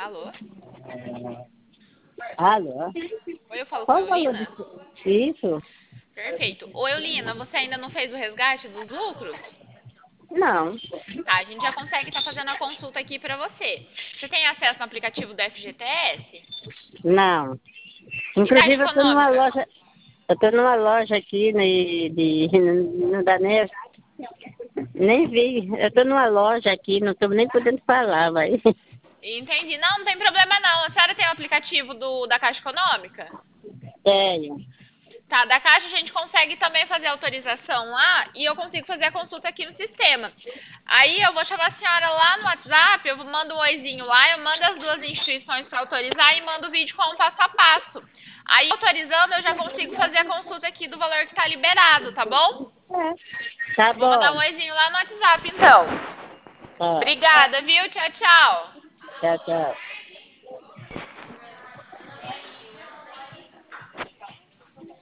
Alô? Alô? Oi, eu falo com a Qual o valor Eulina? disso? Isso? Perfeito. Ô, Eulina, você ainda não fez o resgate dos lucros? Não, Tá, a gente já consegue estar fazendo a consulta aqui pra você. Você tem acesso no aplicativo do FGTS? não. E da Inclusive Caixa Econômica? eu tô numa loja aqui não dá nem vi. Eu tô numa loja aqui, não tô nem podendo falar, vai. Entendi. Não, não tem problema não. A senhora tem o aplicativo da Caixa Econômica? Tenho. Tá, da Caixa a gente consegue também fazer a autorização lá e eu consigo fazer a consulta aqui no sistema. Aí eu vou chamar a senhora lá no WhatsApp, eu mando um oizinho lá, eu mando as duas instituições para autorizar e mando o vídeo com o passo a passo. Aí autorizando eu já consigo fazer a consulta aqui do valor que tá liberado, tá bom? Tá Vou mandar um bom. oizinho lá no WhatsApp então. Tá. Obrigada, viu? Tchau, tchau. Tchau, tchau.